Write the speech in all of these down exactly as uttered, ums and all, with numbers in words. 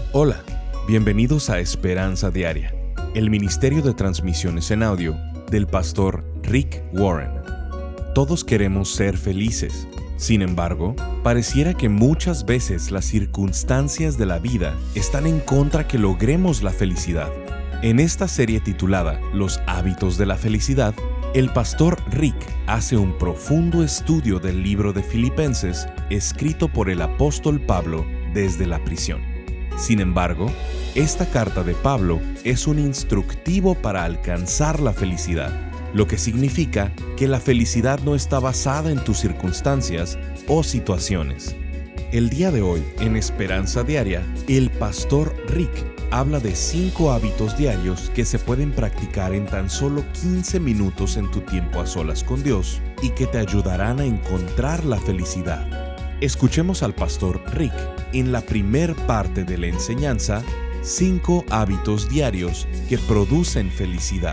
Hola, bienvenidos a Esperanza Diaria, el ministerio de transmisiones en audio del pastor Rick Warren. Todos queremos ser felices. Sin embargo, pareciera que muchas veces las circunstancias de la vida están en contra que logremos la felicidad. En esta serie titulada Los hábitos de la felicidad, el pastor Rick hace un profundo estudio del libro de Filipenses escrito por el apóstol Pablo desde la prisión. Sin embargo, esta carta de Pablo es un instructivo para alcanzar la felicidad, lo que significa que la felicidad no está basada en tus circunstancias o situaciones. El día de hoy, en Esperanza Diaria, el pastor Rick habla de cinco hábitos diarios que se pueden practicar en tan solo quince minutos en tu tiempo a solas con Dios y que te ayudarán a encontrar la felicidad. Escuchemos al pastor Rick en la primer parte de la enseñanza, cinco hábitos diarios que producen felicidad.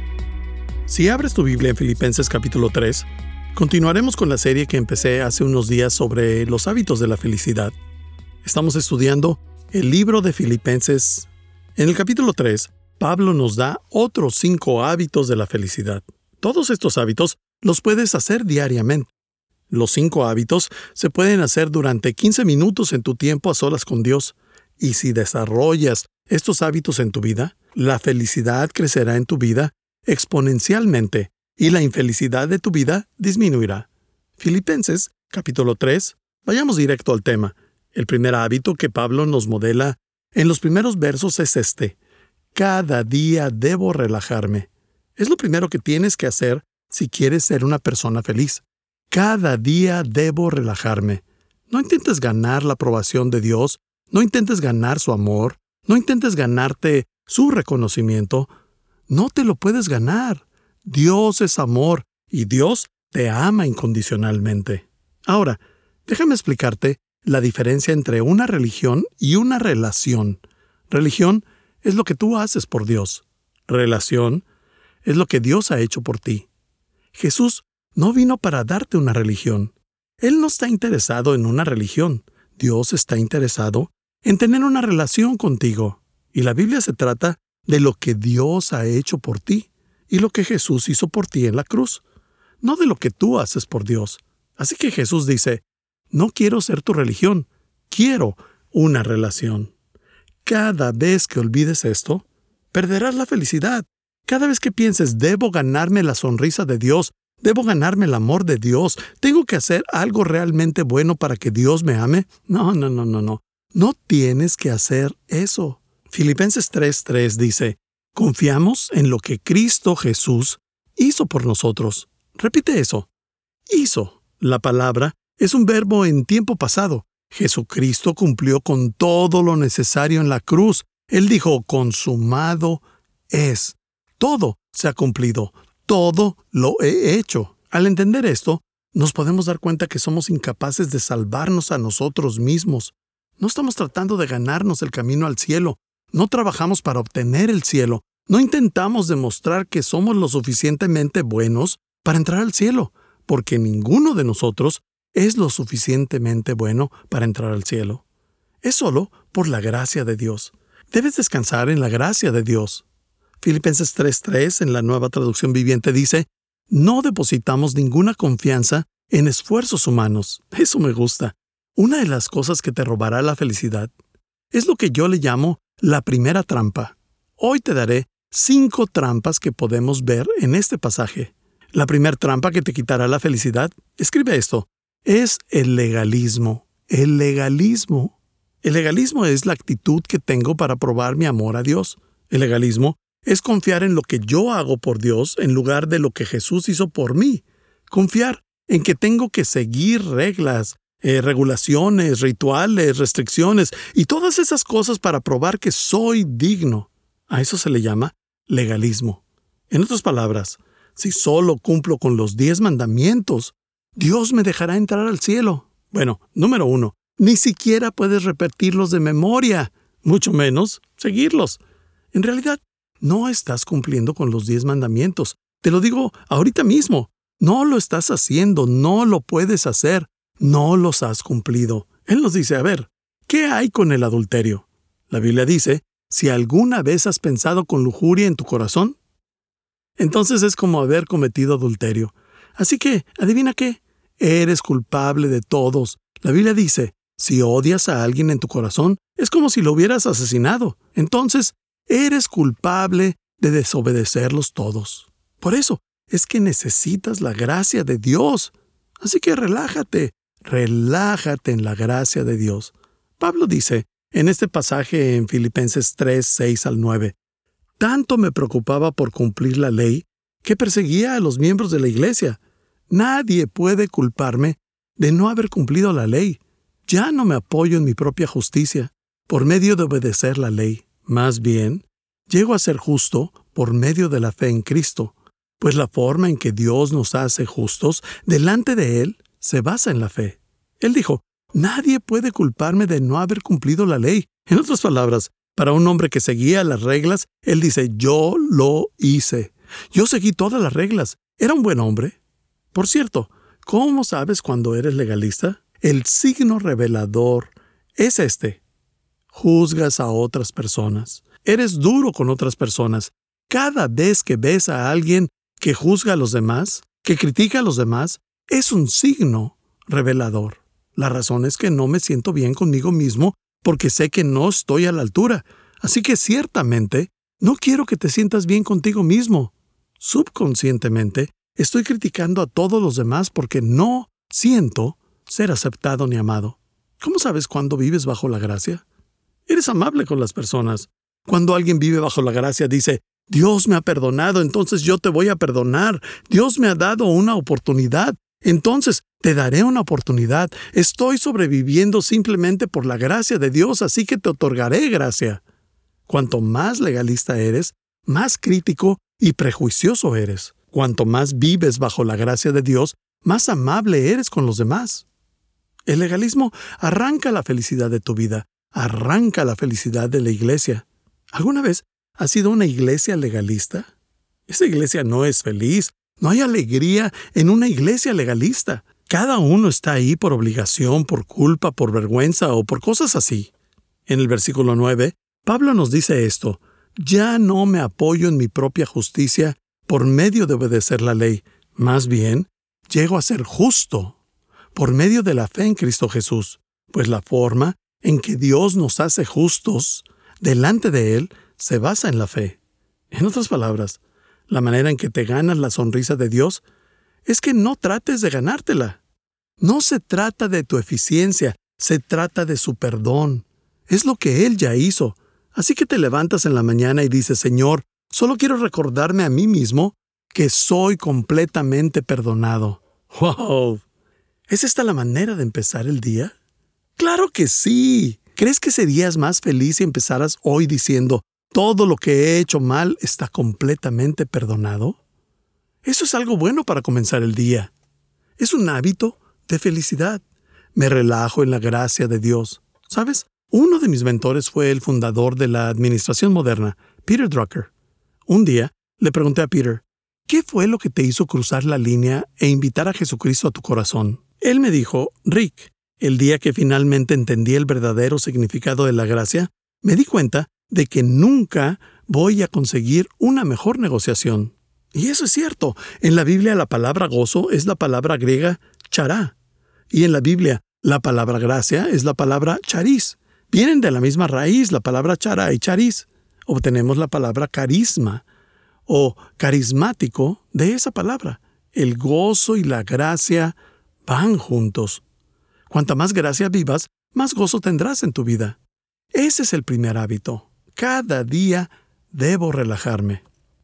Si abres tu Biblia en Filipenses capítulo tres, continuaremos con la serie que empecé hace unos días sobre los hábitos de la felicidad. Estamos estudiando el libro de Filipenses. En el capítulo tres, Pablo nos da otros cinco hábitos de la felicidad. Todos estos hábitos los puedes hacer diariamente. Los cinco hábitos se pueden hacer durante quince minutos en tu tiempo a solas con Dios. Y si desarrollas estos hábitos en tu vida, la felicidad crecerá en tu vida exponencialmente y la infelicidad de tu vida disminuirá. Filipenses, capítulo tres. Vayamos directo al tema. El primer hábito que Pablo nos modela en los primeros versos es este: cada día debo relajarme. Es lo primero que tienes que hacer si quieres ser una persona feliz. Cada día debo relajarme. No intentes ganar la aprobación de Dios, no intentes ganar su amor, no intentes ganarte su reconocimiento. No te lo puedes ganar. Dios es amor y Dios te ama incondicionalmente. Ahora, déjame explicarte la diferencia entre una religión y una relación. Religión es lo que tú haces por Dios. Relación es lo que Dios ha hecho por ti. Jesús no vino para darte una religión. Él no está interesado en una religión. Dios está interesado en tener una relación contigo. Y la Biblia se trata de lo que Dios ha hecho por ti y lo que Jesús hizo por ti en la cruz, no de lo que tú haces por Dios. Así que Jesús dice, no quiero ser tu religión, quiero una relación. Cada vez que olvides esto, perderás la felicidad. Cada vez que pienses, debo ganarme la sonrisa de Dios, debo ganarme el amor de Dios, tengo que hacer algo realmente bueno para que Dios me ame. No, no, no, no, no. No tienes que hacer eso. Filipenses tres tres dice, confiamos en lo que Cristo Jesús hizo por nosotros. Repite eso. Hizo. La palabra es un verbo en tiempo pasado. Jesucristo cumplió con todo lo necesario en la cruz. Él dijo, consumado es. Todo se ha cumplido. Todo lo he hecho. Al entender esto, nos podemos dar cuenta que somos incapaces de salvarnos a nosotros mismos. No estamos tratando de ganarnos el camino al cielo. No trabajamos para obtener el cielo. No intentamos demostrar que somos lo suficientemente buenos para entrar al cielo, porque ninguno de nosotros es lo suficientemente bueno para entrar al cielo. Es solo por la gracia de Dios. Debes descansar en la gracia de Dios. Filipenses tres tres en la Nueva Traducción Viviente dice, no depositamos ninguna confianza en esfuerzos humanos. Eso me gusta. Una de las cosas que te robará la felicidad es lo que yo le llamo la primera trampa. Hoy te daré cinco trampas que podemos ver en este pasaje. La primera trampa que te quitará la felicidad, escribe esto, es el legalismo. El legalismo. El legalismo es la actitud que tengo para probar mi amor a Dios. El legalismo es confiar en lo que yo hago por Dios en lugar de lo que Jesús hizo por mí. Confiar en que tengo que seguir reglas, eh, regulaciones, rituales, restricciones y todas esas cosas para probar que soy digno. A eso se le llama legalismo. En otras palabras, si solo cumplo con los diez mandamientos, Dios me dejará entrar al cielo. Bueno, número uno, ni siquiera puedes repetirlos de memoria, mucho menos seguirlos. En realidad, no estás cumpliendo con los diez mandamientos. Te lo digo ahorita mismo. No lo estás haciendo, no lo puedes hacer, no los has cumplido. Él nos dice, a ver, ¿qué hay con el adulterio? La Biblia dice, si alguna vez has pensado con lujuria en tu corazón, entonces es como haber cometido adulterio. Así que, ¿adivina qué? Eres culpable de todos. La Biblia dice, si odias a alguien en tu corazón, es como si lo hubieras asesinado. Entonces, eres culpable de desobedecerlos todos. Por eso, es que necesitas la gracia de Dios. Así que relájate, relájate en la gracia de Dios. Pablo dice, en este pasaje en Filipenses tres, seis al nueve, tanto me preocupaba por cumplir la ley que perseguía a los miembros de la iglesia. Nadie puede culparme de no haber cumplido la ley. Ya no me apoyo en mi propia justicia por medio de obedecer la ley. Más bien, llego a ser justo por medio de la fe en Cristo, pues la forma en que Dios nos hace justos delante de Él se basa en la fe. Él dijo, nadie puede culparme de no haber cumplido la ley. En otras palabras, para un hombre que seguía las reglas, Él dice, yo lo hice. Yo seguí todas las reglas. ¿Era un buen hombre? Por cierto, ¿cómo sabes cuando eres legalista? El signo revelador es este. Juzgas a otras personas. Eres duro con otras personas. Cada vez que ves a alguien que juzga a los demás, que critica a los demás, es un signo revelador. La razón es que no me siento bien conmigo mismo porque sé que no estoy a la altura. Así que ciertamente no quiero que te sientas bien contigo mismo. Subconscientemente estoy criticando a todos los demás porque no siento ser aceptado ni amado. ¿Cómo sabes cuándo vives bajo la gracia? Eres amable con las personas. Cuando alguien vive bajo la gracia, dice, Dios me ha perdonado, entonces yo te voy a perdonar. Dios me ha dado una oportunidad, entonces te daré una oportunidad. Estoy sobreviviendo simplemente por la gracia de Dios, así que te otorgaré gracia. Cuanto más legalista eres, más crítico y prejuicioso eres. Cuanto más vives bajo la gracia de Dios, más amable eres con los demás. El legalismo arranca la felicidad de tu vida, arranca la felicidad de la iglesia. ¿Alguna vez has sido una iglesia legalista? Esa iglesia no es feliz. No hay alegría en una iglesia legalista. Cada uno está ahí por obligación, por culpa, por vergüenza o por cosas así. En el versículo nueve, Pablo nos dice esto: ya no me apoyo en mi propia justicia por medio de obedecer la ley. Más bien, llego a ser justo por medio de la fe en Cristo Jesús, pues la forma en que Dios nos hace justos delante de Él se basa en la fe. En otras palabras, la manera en que te ganas la sonrisa de Dios es que no trates de ganártela. No se trata de tu eficiencia, se trata de su perdón. Es lo que Él ya hizo. Así que te levantas en la mañana y dices, Señor, solo quiero recordarme a mí mismo que soy completamente perdonado. ¡Wow! ¿Es esta la manera de empezar el día? ¡Claro que sí! ¿Crees que serías más feliz si empezaras hoy diciendo, todo lo que he hecho mal está completamente perdonado? Eso es algo bueno para comenzar el día. Es un hábito de felicidad. Me relajo en la gracia de Dios. ¿Sabes? Uno de mis mentores fue el fundador de la administración moderna, Peter Drucker. Un día le pregunté a Peter, ¿qué fue lo que te hizo cruzar la línea e invitar a Jesucristo a tu corazón? Él me dijo, Rick, el día que finalmente entendí el verdadero significado de la gracia, me di cuenta de que nunca voy a conseguir una mejor negociación. Y eso es cierto. En la Biblia la palabra gozo es la palabra griega chará. Y en la Biblia la palabra gracia es la palabra charis. Vienen de la misma raíz, la palabra chará y charis. Obtenemos la palabra carisma o carismático de esa palabra. El gozo y la gracia van juntos. Cuanta más gracia vivas, más gozo tendrás en tu vida. Ese es el primer hábito. Cada día debo relajarme.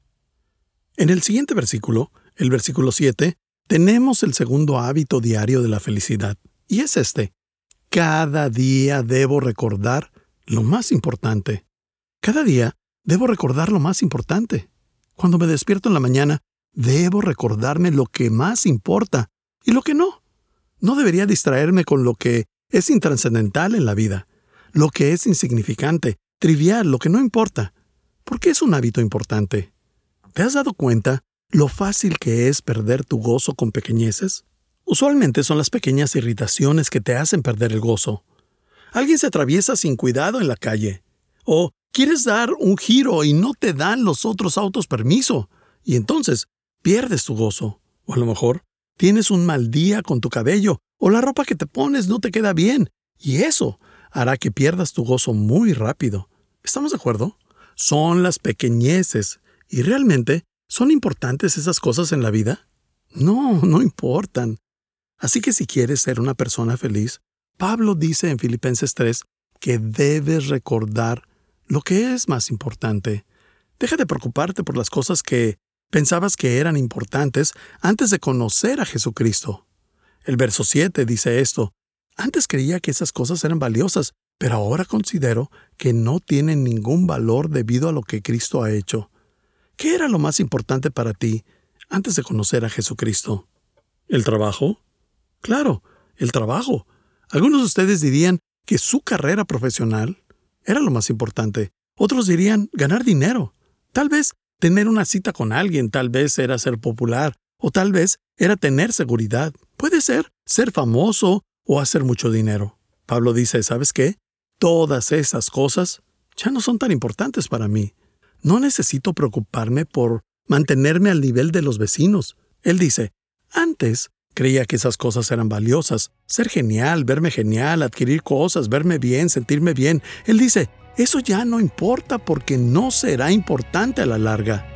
En el siguiente versículo, el versículo siete, tenemos el segundo hábito diario de la felicidad. Y es este. Cada día debo recordar lo más importante. Cada día debo recordar lo más importante. Cuando me despierto en la mañana, debo recordarme lo que más importa y lo que no. No debería distraerme con lo que es intrascendental en la vida, lo que es insignificante, trivial, lo que no importa. ¿Por qué es un hábito importante? ¿Te has dado cuenta lo fácil que es perder tu gozo con pequeñeces? Usualmente son las pequeñas irritaciones que te hacen perder el gozo. Alguien se atraviesa sin cuidado en la calle. O quieres dar un giro y no te dan los otros autos permiso. Y entonces pierdes tu gozo. O a lo mejor tienes un mal día con tu cabello o la ropa que te pones no te queda bien. Y eso hará que pierdas tu gozo muy rápido. ¿Estamos de acuerdo? Son las pequeñeces. ¿Y realmente son importantes esas cosas en la vida? No, no importan. Así que si quieres ser una persona feliz, Pablo dice en Filipenses tres que debes recordar lo que es más importante. Deja de preocuparte por las cosas que pensabas que eran importantes antes de conocer a Jesucristo. El verso siete dice esto: antes creía que esas cosas eran valiosas, pero ahora considero que no tienen ningún valor debido a lo que Cristo ha hecho. ¿Qué era lo más importante para ti antes de conocer a Jesucristo? ¿El trabajo? Claro, el trabajo. Algunos de ustedes dirían que su carrera profesional era lo más importante. Otros dirían ganar dinero. Tal vez tener una cita con alguien, tal vez era ser popular, o tal vez era tener seguridad. Puede ser ser famoso o hacer mucho dinero. Pablo dice, ¿sabes qué? Todas esas cosas ya no son tan importantes para mí. No necesito preocuparme por mantenerme al nivel de los vecinos. Él dice, antes creía que esas cosas eran valiosas. Ser genial, verme genial, adquirir cosas, verme bien, sentirme bien. Él dice, eso ya no importa porque no será importante a la larga.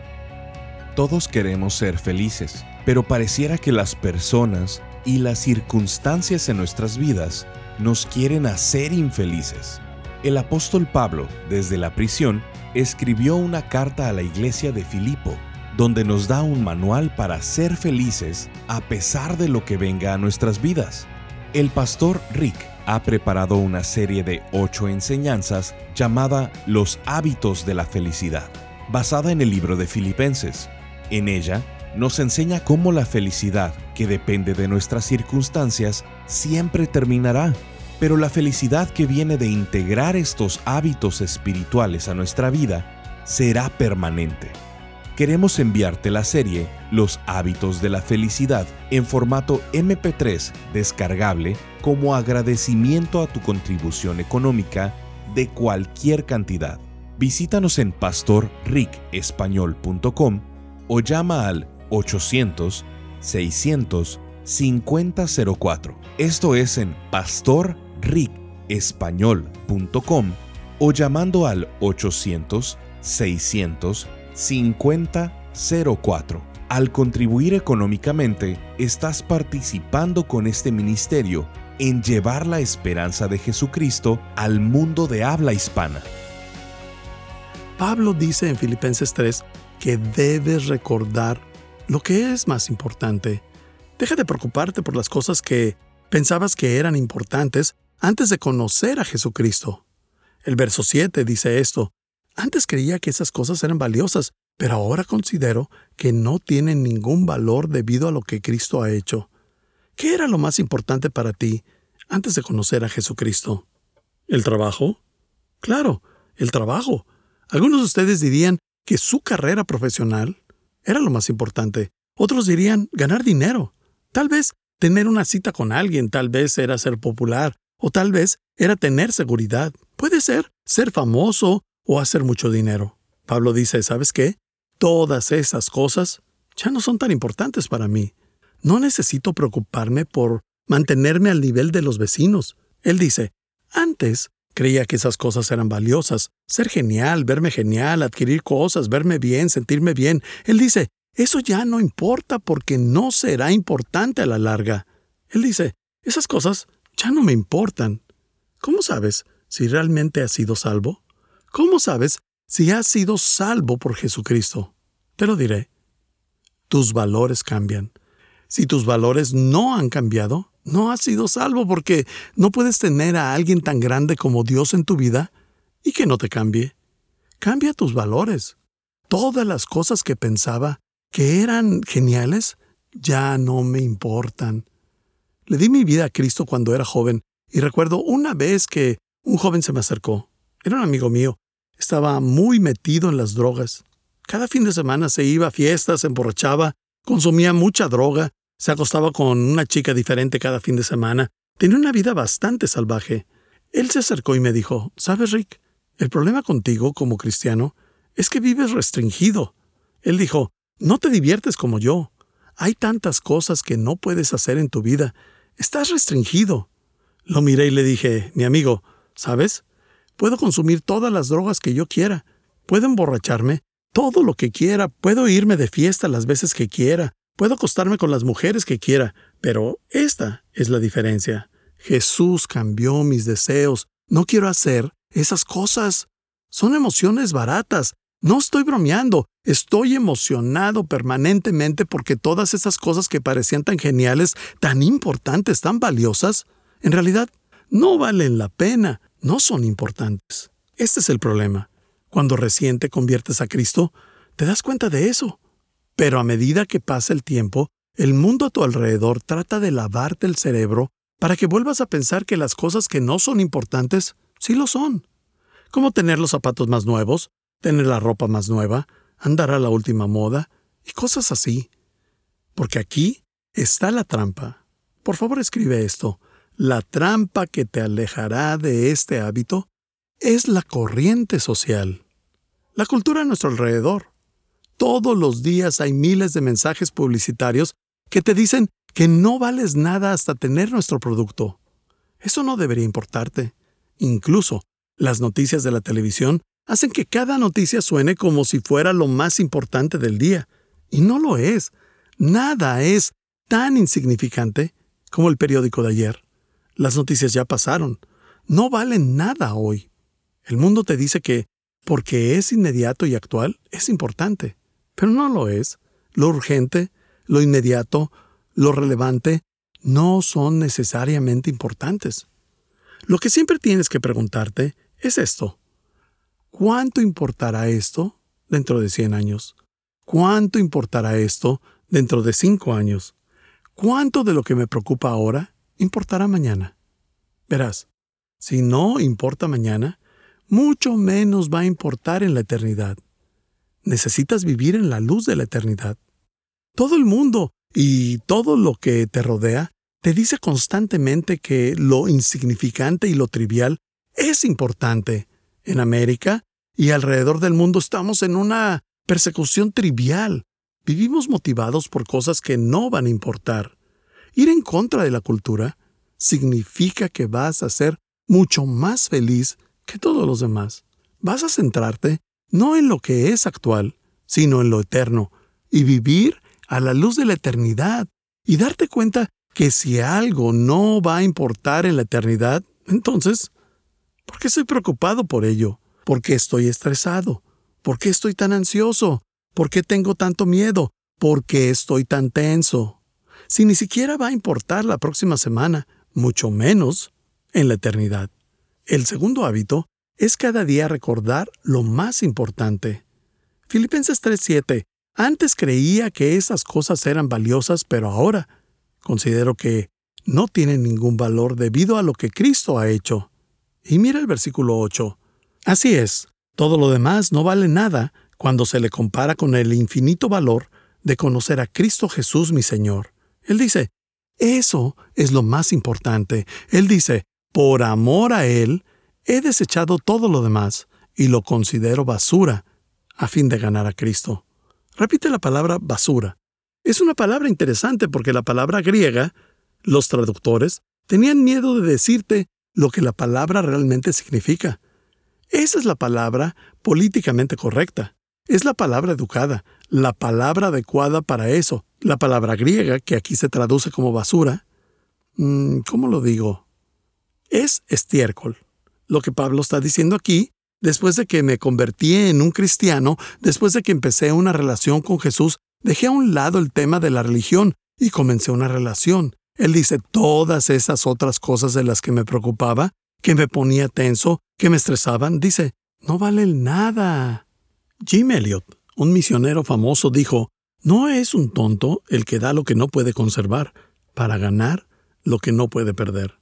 Todos queremos ser felices, pero pareciera que las personas y las circunstancias en nuestras vidas nos quieren hacer infelices. El apóstol Pablo, desde la prisión, escribió una carta a la iglesia de Filipo, donde nos da un manual para ser felices a pesar de lo que venga a nuestras vidas. El pastor Rick ha preparado una serie de ocho enseñanzas llamada Los hábitos de la felicidad, basada en el libro de Filipenses. En ella, nos enseña cómo la felicidad, que depende de nuestras circunstancias, siempre terminará, pero la felicidad que viene de integrar estos hábitos espirituales a nuestra vida será permanente. Queremos enviarte la serie Los hábitos de la felicidad en formato eme pe tres descargable como agradecimiento a tu contribución económica de cualquier cantidad. Visítanos en pastor rick español punto com o llama al ochocientos, seiscientos, cincuenta cero cuatro. Esto es en pastor rick español punto com o llamando al ochocientos, seiscientos, cincuenta cero cuatro. Al contribuir económicamente, estás participando con este ministerio en llevar la esperanza de Jesucristo al mundo de habla hispana. Pablo dice en Filipenses tres que debes recordar lo que es más importante. Deja de preocuparte por las cosas que pensabas que eran importantes antes de conocer a Jesucristo. El verso siete dice esto: antes creía que esas cosas eran valiosas, pero ahora considero que no tienen ningún valor debido a lo que Cristo ha hecho. ¿Qué era lo más importante para ti antes de conocer a Jesucristo? ¿El trabajo? Claro, el trabajo. Algunos de ustedes dirían que su carrera profesional era lo más importante. Otros dirían ganar dinero. Tal vez tener una cita con alguien, tal vez era ser popular, o tal vez era tener seguridad. Puede ser ser famoso o hacer mucho dinero. Pablo dice, ¿sabes qué? Todas esas cosas ya no son tan importantes para mí. No necesito preocuparme por mantenerme al nivel de los vecinos. Él dice, antes creía que esas cosas eran valiosas. Ser genial, verme genial, adquirir cosas, verme bien, sentirme bien. Él dice, eso ya no importa porque no será importante a la larga. Él dice, esas cosas ya no me importan. ¿Cómo sabes si realmente has sido salvo? ¿Cómo sabes si has sido salvo por Jesucristo? Te lo diré. Tus valores cambian. Si tus valores no han cambiado, no has sido salvo porque no puedes tener a alguien tan grande como Dios en tu vida y que no te cambie. Cambia tus valores. Todas las cosas que pensaba que eran geniales ya no me importan. Le di mi vida a Cristo cuando era joven y recuerdo una vez que un joven se me acercó. Era un amigo mío. Estaba muy metido en las drogas. Cada fin de semana se iba a fiestas, se emborrachaba, consumía mucha droga, se acostaba con una chica diferente cada fin de semana. Tenía una vida bastante salvaje. Él se acercó y me dijo, ¿sabes, Rick? El problema contigo como cristiano es que vives restringido. Él dijo, no te diviertes como yo. Hay tantas cosas que no puedes hacer en tu vida. Estás restringido. Lo miré y le dije, mi amigo, ¿sabes? Puedo consumir todas las drogas que yo quiera. Puedo emborracharme todo lo que quiera. Puedo irme de fiesta las veces que quiera. Puedo acostarme con las mujeres que quiera. Pero esta es la diferencia. Jesús cambió mis deseos. No quiero hacer esas cosas. Son emociones baratas. No estoy bromeando. Estoy emocionado permanentemente porque todas esas cosas que parecían tan geniales, tan importantes, tan valiosas, en realidad no valen la pena, no son importantes. Este es el problema. Cuando recién te conviertes a Cristo, te das cuenta de eso. Pero a medida que pasa el tiempo, el mundo a tu alrededor trata de lavarte el cerebro para que vuelvas a pensar que las cosas que no son importantes, sí lo son. Como tener los zapatos más nuevos, tener la ropa más nueva, andar a la última moda y cosas así. Porque aquí está la trampa. Por favor, escribe esto. La trampa que te alejará de este hábito es la corriente social. La cultura a nuestro alrededor. Todos los días hay miles de mensajes publicitarios que te dicen que no vales nada hasta tener nuestro producto. Eso no debería importarte. Incluso las noticias de la televisión hacen que cada noticia suene como si fuera lo más importante del día. Y no lo es. Nada es tan insignificante como el periódico de ayer. Las noticias ya pasaron. No valen nada hoy. El mundo te dice que, porque es inmediato y actual, es importante. Pero no lo es. Lo urgente, lo inmediato, lo relevante, no son necesariamente importantes. Lo que siempre tienes que preguntarte es esto. ¿Cuánto importará esto dentro de cien años? ¿Cuánto importará esto dentro de cinco años? ¿Cuánto de lo que me preocupa ahora importará mañana? Verás, si no importa mañana, mucho menos va a importar en la eternidad. Necesitas vivir en la luz de la eternidad. Todo el mundo y todo lo que te rodea te dice constantemente que lo insignificante y lo trivial es importante. En América y alrededor del mundo estamos en una persecución trivial. Vivimos motivados por cosas que no van a importar. Ir en contra de la cultura significa que vas a ser mucho más feliz que todos los demás. Vas a centrarte no en lo que es actual, sino en lo eterno, y vivir a la luz de la eternidad, y darte cuenta que si algo no va a importar en la eternidad, entonces, ¿por qué estoy preocupado por ello? ¿Por qué estoy estresado? ¿Por qué estoy tan ansioso? ¿Por qué tengo tanto miedo? ¿Por qué estoy tan tenso? Si ni siquiera va a importar la próxima semana, mucho menos en la eternidad. El segundo hábito es cada día recordar lo más importante. Filipenses tres siete. Antes creía que esas cosas eran valiosas, pero ahora considero que no tienen ningún valor debido a lo que Cristo ha hecho. Y mira el versículo ocho. Así es, todo lo demás no vale nada cuando se le compara con el infinito valor de conocer a Cristo Jesús mi Señor. Él dice, eso es lo más importante. Él dice, por amor a Él, he desechado todo lo demás y lo considero basura a fin de ganar a Cristo. Repite la palabra basura. Es una palabra interesante porque la palabra griega, los traductores, tenían miedo de decirte lo que la palabra realmente significa. Esa es la palabra políticamente correcta. Es la palabra educada, la palabra adecuada para eso. La palabra griega, que aquí se traduce como basura, ¿cómo lo digo? Es estiércol. Lo que Pablo está diciendo aquí, después de que me convertí en un cristiano, después de que empecé una relación con Jesús, dejé a un lado el tema de la religión y comencé una relación. Él dice, todas esas otras cosas de las que me preocupaba, que me ponía tenso, que me estresaban, dice, no valen nada. Jim Elliot, un misionero famoso, dijo, no es un tonto el que da lo que no puede conservar para ganar lo que no puede perder.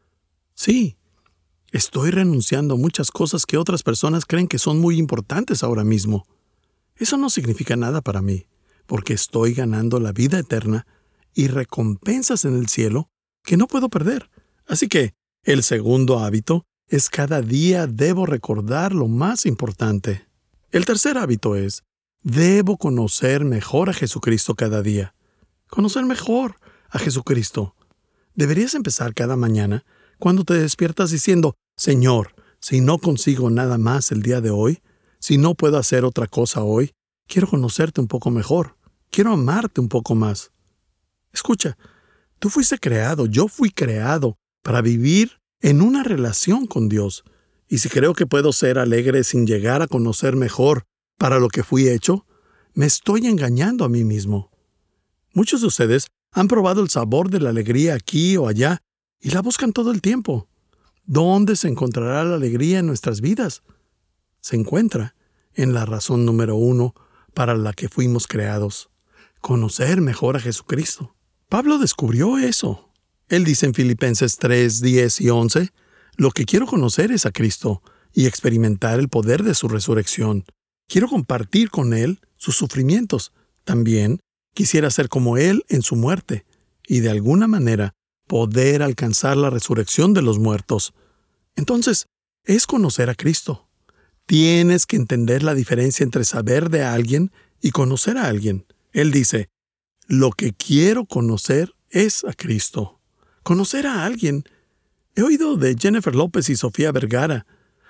Sí, estoy renunciando a muchas cosas que otras personas creen que son muy importantes ahora mismo. Eso no significa nada para mí, porque estoy ganando la vida eterna y recompensas en el cielo que no puedo perder. Así que el segundo hábito es cada día debo recordar lo más importante. El tercer hábito es, debo conocer mejor a Jesucristo cada día. Conocer mejor a Jesucristo. Deberías empezar cada mañana cuando te despiertas diciendo, Señor, si no consigo nada más el día de hoy, si no puedo hacer otra cosa hoy, quiero conocerte un poco mejor. Quiero amarte un poco más. Escucha, tú fuiste creado, yo fui creado para vivir en una relación con Dios. Y si creo que puedo ser alegre sin llegar a conocer mejor para lo que fui hecho, me estoy engañando a mí mismo. Muchos de ustedes han probado el sabor de la alegría aquí o allá y la buscan todo el tiempo. ¿Dónde se encontrará la alegría en nuestras vidas? Se encuentra en la razón número uno para la que fuimos creados: conocer mejor a Jesucristo. Pablo descubrió eso. Él dice en Filipenses tres, diez y once, lo que quiero conocer es a Cristo y experimentar el poder de su resurrección. Quiero compartir con Él sus sufrimientos. También quisiera ser como Él en su muerte y de alguna manera poder alcanzar la resurrección de los muertos. Entonces, es conocer a Cristo. Tienes que entender la diferencia entre saber de alguien y conocer a alguien. Él dice, lo que quiero conocer es a Cristo. Conocer a alguien. He oído de Jennifer López y Sofía Vergara.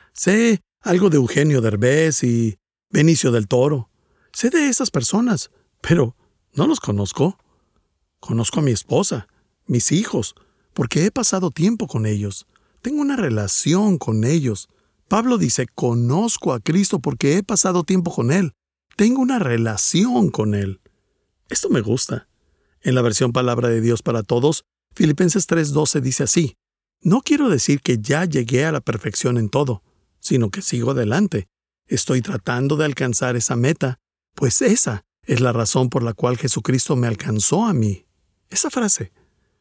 Sé algo de Eugenio Derbez y Benicio del Toro. Sé de esas personas, pero no los conozco. Conozco a mi esposa, mis hijos, porque he pasado tiempo con ellos. Tengo una relación con ellos. Pablo dice, conozco a Cristo porque he pasado tiempo con Él. Tengo una relación con Él. Esto me gusta. En la versión Palabra de Dios para Todos, Filipenses tres doce dice así, no quiero decir que ya llegué a la perfección en todo, sino que sigo adelante. Estoy tratando de alcanzar esa meta, pues esa es la razón por la cual Jesucristo me alcanzó a mí. Esa frase,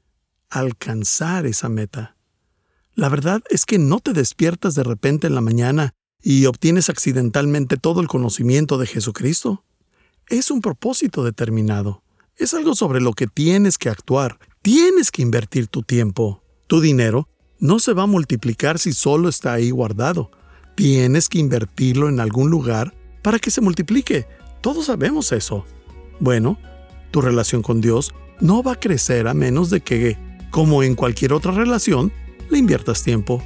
alcanzar esa meta. La verdad es que no te despiertas de repente en la mañana y obtienes accidentalmente todo el conocimiento de Jesucristo. Es un propósito determinado. Es algo sobre lo que tienes que actuar. Tienes que invertir tu tiempo. Tu dinero no se va a multiplicar si solo está ahí guardado. Tienes que invertirlo en algún lugar para que se multiplique. Todos sabemos eso. Bueno, tu relación con Dios no va a crecer a menos de que, como en cualquier otra relación, le inviertas tiempo.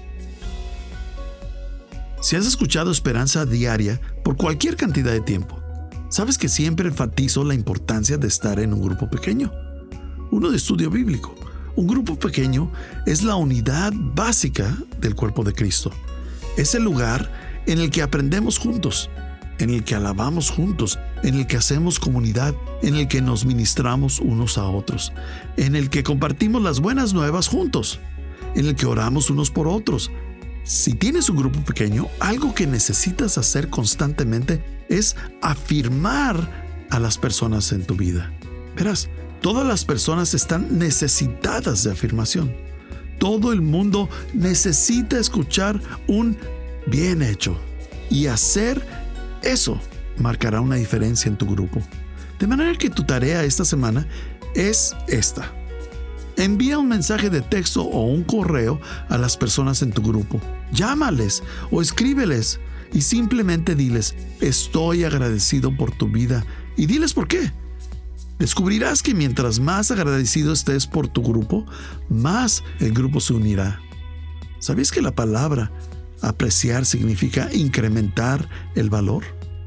Si has escuchado Esperanza Diaria por cualquier cantidad de tiempo, sabes que siempre enfatizo la importancia de estar en un grupo pequeño. Uno de estudio bíblico. Un grupo pequeño es la unidad básica del cuerpo de Cristo. Es el lugar en el que aprendemos juntos, en el que alabamos juntos, en el que hacemos comunidad, en el que nos ministramos unos a otros, en el que compartimos las buenas nuevas juntos, en el que oramos unos por otros. Si tienes un grupo pequeño, algo que necesitas hacer constantemente es afirmar a las personas en tu vida. Verás, todas las personas están necesitadas de afirmación. Todo el mundo necesita escuchar un bien hecho. Y hacer eso marcará una diferencia en tu grupo. De manera que tu tarea esta semana es esta. Envía un mensaje de texto o un correo a las personas en tu grupo. Llámales o escríbeles y simplemente diles, estoy agradecido por tu vida, y diles por qué. Descubrirás que mientras más agradecido estés por tu grupo, más el grupo se unirá. ¿Sabías que la palabra apreciar significa incrementar el valor?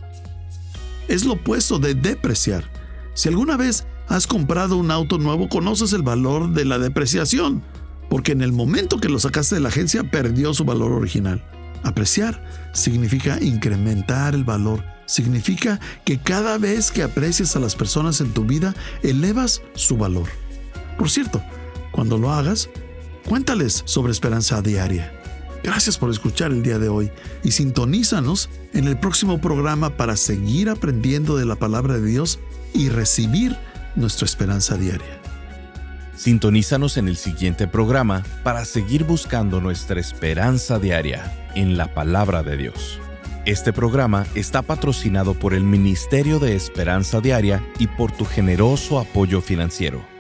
Es lo opuesto de depreciar. Si alguna vez has comprado un auto nuevo, conoces el valor de la depreciación, porque en el momento que lo sacaste de la agencia perdió su valor original. Apreciar significa incrementar el valor. Significa que cada vez que aprecias a las personas en tu vida, elevas su valor. Por cierto, cuando lo hagas, cuéntales sobre Esperanza Diaria. Gracias por escuchar el día de hoy y sintonízanos en el próximo programa para seguir aprendiendo de la palabra de Dios y recibir nuestra esperanza diaria. Sintonízanos en el siguiente programa para seguir buscando nuestra esperanza diaria en la palabra de Dios. Este programa está patrocinado por el Ministerio de Esperanza Diaria y por tu generoso apoyo financiero.